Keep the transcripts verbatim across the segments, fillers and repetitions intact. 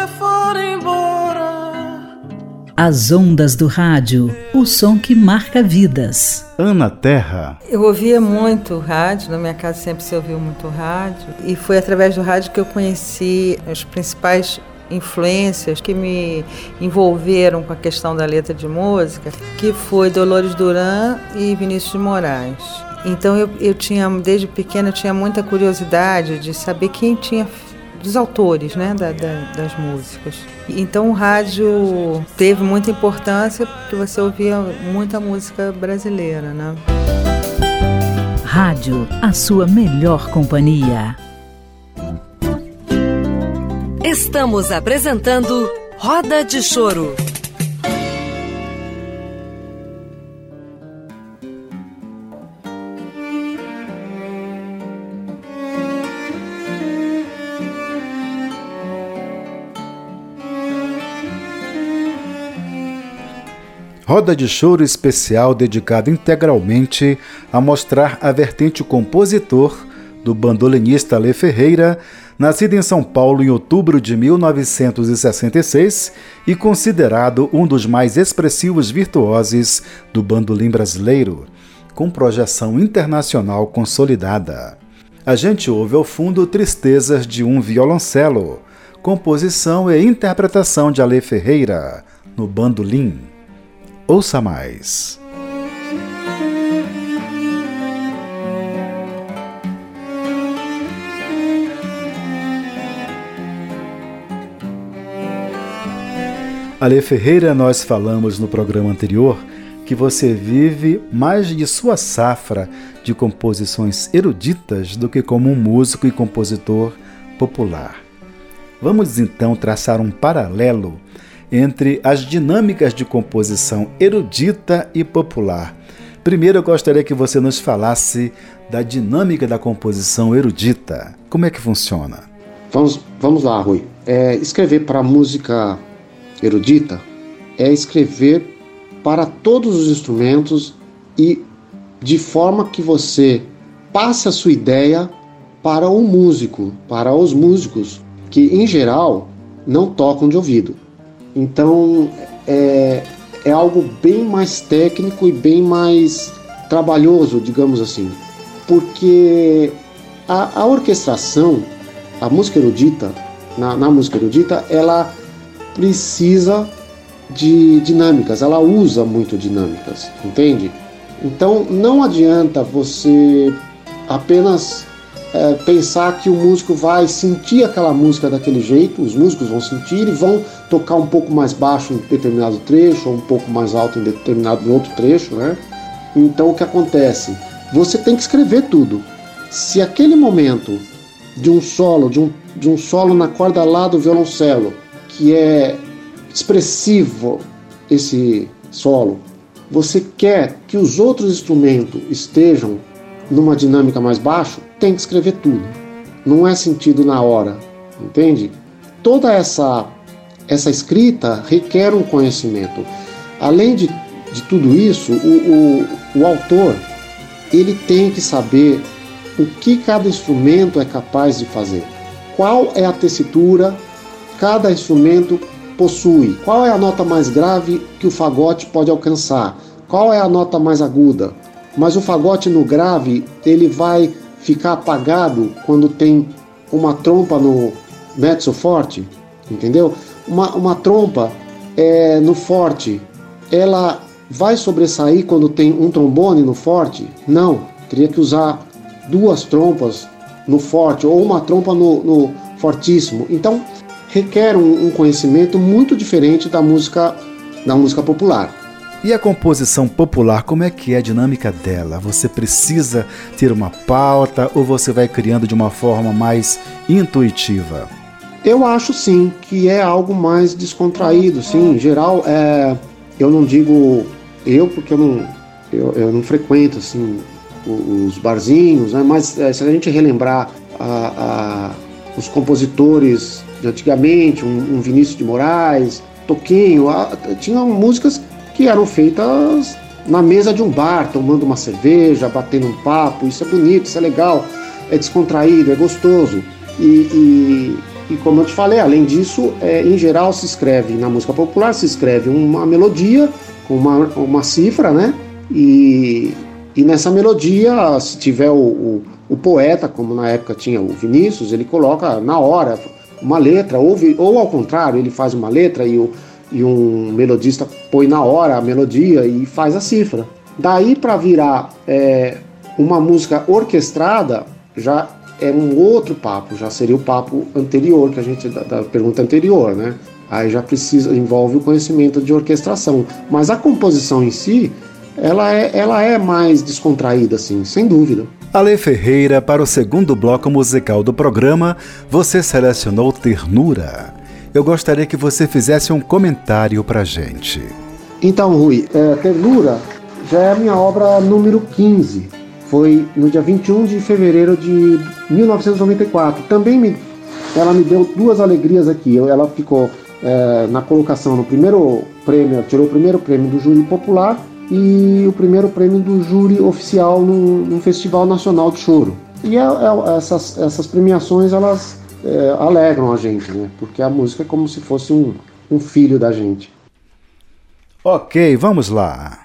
for embora. As ondas do rádio, o som que marca vidas. Ana Terra. Eu ouvia muito rádio, na minha casa sempre se ouviu muito rádio, e foi através do rádio que eu conheci as principais influências que me envolveram com a questão da letra de música, que foi Dolores Duran e Vinícius de Moraes. Então eu, eu tinha, desde pequena, eu tinha muita curiosidade de saber quem tinha, dos autores, né, da, da, das músicas. Então o rádio teve muita importância porque você ouvia muita música brasileira, né? Rádio, a sua melhor companhia. Estamos apresentando Roda de Choro. Roda de Choro especial dedicado integralmente a mostrar a vertente compositor do bandolinista Alê Ferreira, nascido em São Paulo em outubro de mil novecentos e sessenta e seis e considerado um dos mais expressivos virtuosos do bandolim brasileiro, com projeção internacional consolidada. A gente ouve ao fundo Tristezas de um Violoncelo, composição e interpretação de Alê Ferreira, no bandolim. Ouça mais. Alê Ferreira, nós falamos no programa anterior que você vive mais de sua safra de composições eruditas do que como um músico e compositor popular. Vamos então traçar um paralelo entre as dinâmicas de composição erudita e popular. Primeiro eu gostaria que você nos falasse da dinâmica da composição erudita. Como é que funciona? Vamos, vamos lá, Rui. É, escrever para música erudita é escrever para todos os instrumentos e de forma que você passe a sua ideia para o músico, para os músicos, que em geral não tocam de ouvido. Então é, é algo bem mais técnico e bem mais trabalhoso, digamos assim, porque a, a orquestração, a música erudita, na, na música erudita, ela precisa de dinâmicas, ela usa muito dinâmicas, entende? Então não adianta você apenas é, pensar que o músico vai sentir aquela música daquele jeito, os músicos vão sentir e vão tocar um pouco mais baixo em determinado trecho ou um pouco mais alto em determinado outro trecho, né? Então o que acontece? Você tem que escrever tudo. Se aquele momento de um solo, de um, de um solo na corda lá do violoncelo, que é expressivo esse solo, você quer que os outros instrumentos estejam numa dinâmica mais baixa, tem que escrever tudo. Não é sentido na hora, entende? Toda essa, essa escrita requer um conhecimento. Além de, de tudo isso, o, o, o autor ele tem que saber o que cada instrumento é capaz de fazer. Qual é a tessitura cada instrumento possui, qual é a nota mais grave que o fagote pode alcançar, qual é a nota mais aguda. Mas o fagote no grave, ele vai ficar apagado quando tem uma trompa no mezzo forte, entendeu? Uma, uma trompa é, no forte, ela vai sobressair quando tem um trombone no forte? Não, teria que usar duas trompas no forte ou uma trompa no, no fortíssimo. Então requer um, um conhecimento muito diferente da música, da música popular. E a composição popular, como é que é a dinâmica dela? Você precisa ter uma pauta ou você vai criando de uma forma mais intuitiva? Eu acho sim que é algo mais descontraído, sim. Em geral, é, eu não digo eu porque eu não, eu, eu não frequento assim, os barzinhos, né? Mas é, se a gente relembrar a, a, os compositores de antigamente, um, um Vinícius de Moraes, Toquinho, a, tinham músicas que eram feitas na mesa de um bar, tomando uma cerveja, batendo um papo. Isso é bonito, isso é legal, é descontraído, é gostoso. E, e E como eu te falei, além disso, é, em geral se escreve, na música popular se escreve uma melodia com uma, uma cifra, né? E, e nessa melodia, se tiver o, o, o poeta, como na época tinha o Vinícius, ele coloca na hora uma letra, ou, ou ao contrário, ele faz uma letra e, o, e um melodista põe na hora a melodia e faz a cifra. Daí para virar é, uma música orquestrada, já é um outro papo, já seria o papo anterior, que a gente, da, da pergunta anterior, né? Aí já precisa, envolve o conhecimento de orquestração. Mas a composição em si, ela é, ela é mais descontraída, assim, sem dúvida. Ale Ferreira, para o segundo bloco musical do programa, você selecionou Ternura. Eu gostaria que você fizesse um comentário pra gente. Então, Rui, é, Ternura já é a minha obra número quinze. Foi no dia vinte e um de fevereiro de mil novecentos e noventa e quatro. Também me, ela me deu duas alegrias aqui. Ela ficou é, na colocação no primeiro prêmio, tirou o primeiro prêmio do júri popular e o primeiro prêmio do júri oficial no, no Festival Nacional de Choro. E é, é, essas, essas premiações, elas é, alegram a gente, né? Porque a música é como se fosse um, um filho da gente. Ok, vamos lá.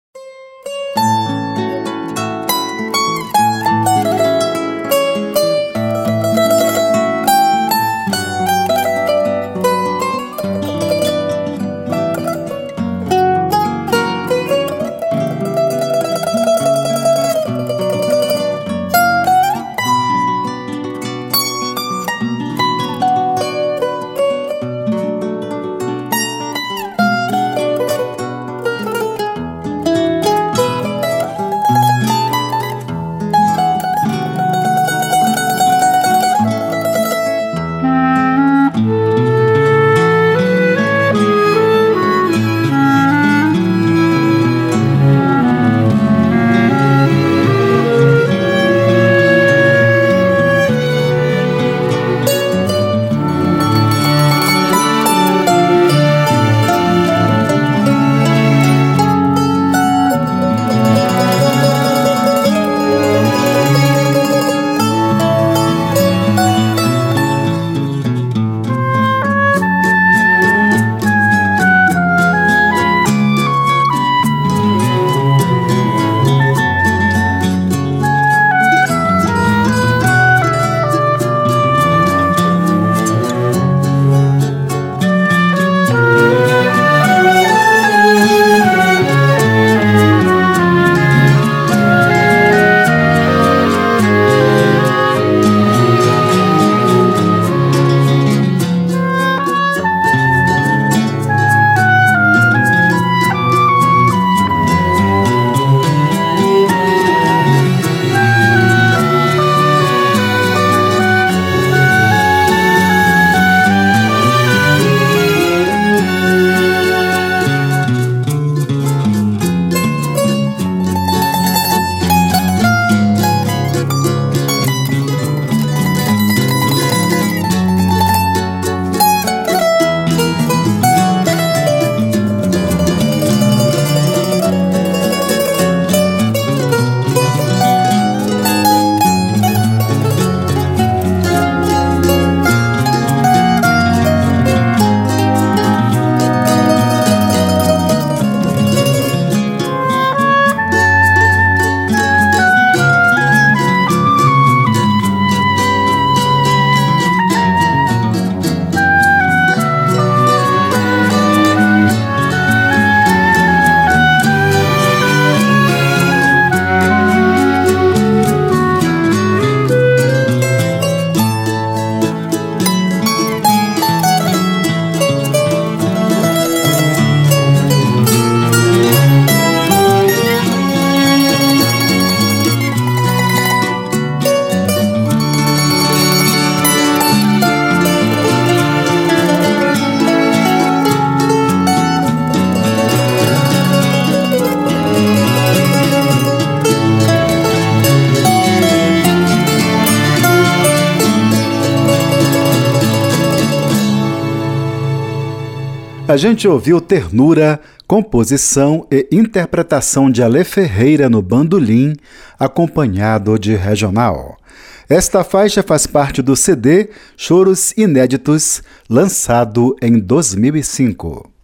A gente ouviu Ternura, composição e interpretação de Ale Ferreira no bandolim, acompanhado de regional. Esta faixa faz parte do C D Choros Inéditos, lançado em dois mil e cinco.